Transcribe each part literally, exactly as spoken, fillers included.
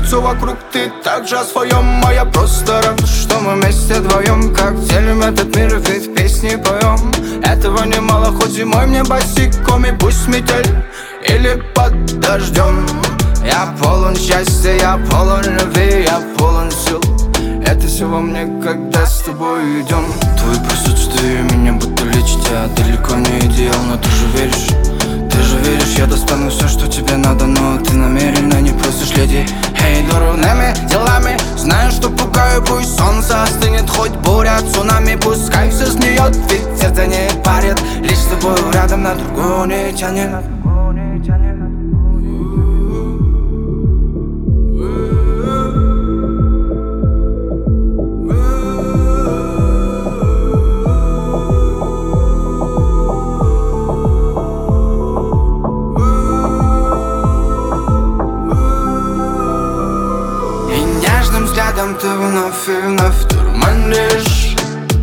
крутится вокруг, ты также о своем. А я просто рад, что мы вместе вдвоем, как делим этот мир, ведь в песне поем. Этого немало, хоть зимой мне босиком, и пусть метель или под дождем. Я полон счастья, я полон любви, я полон сил. Это все во мне, когда с тобой идем. Твое присутствие меня будто лечит. Я далеко не идеал, но ты же веришь. Ты же веришь, я достану все, что тебе надо. Но ты намеренно не просишь, леди. Эй, дурными делами знаю, что пугаю. Пусть солнце остынет, хоть буря, цунами. Пускай все снует, ведь это не парит. Лишь с тобой рядом, на другую не тянет. Взглядом ты вновь и вновь дурманишь.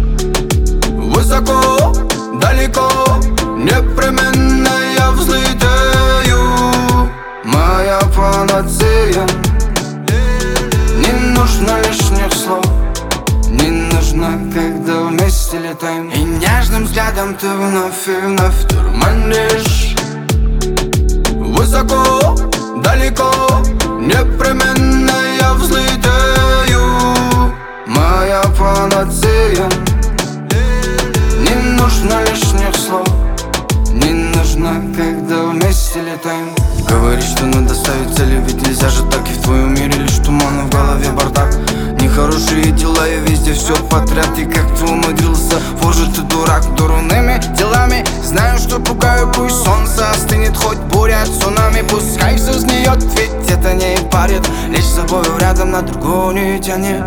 Высоко, далеко, непременно я взлетаю. Моя панацея. Не нужно лишних слов, не нужно, когда вместе летаем. И нежным взглядом ты вновь и вновь дурманишь. Высоко, далеко, непременно я взлетаю. Моя панацея. Не нужно лишних слов, не нужно, когда вместе летаем. Говоришь, что надо ставить цели, ведь нельзя же так. И в твоем мире лишь туман, в голове бардак. Нехорошие дела, и везде все подряд. И как ты умудрился, боже ты дурак. Дурными делами знаю, что пугаю. Пусть солнце остынет, хоть буря, цунами. Пускай все сгниет, ведь это не парит. Лишь с собой рядом, на другую не тянет.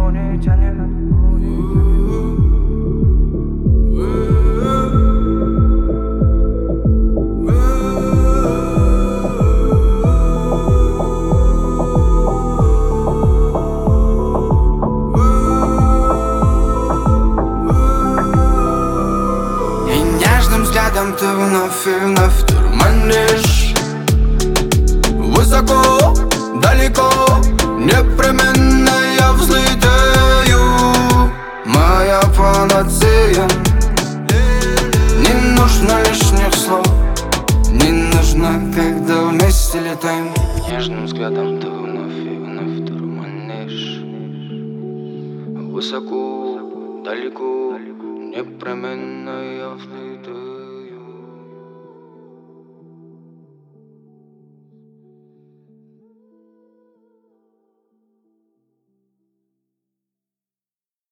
Взглядом ты вновь и вновь дурманишь. Высоко, далеко, непременно я взлетаю. Моя панацея. Не нужно лишних слов, не нужно, когда вместе летаем. Нежным взглядом ты вновь и вновь дурманишь. Высоко, далеко, непременно я взлетаю.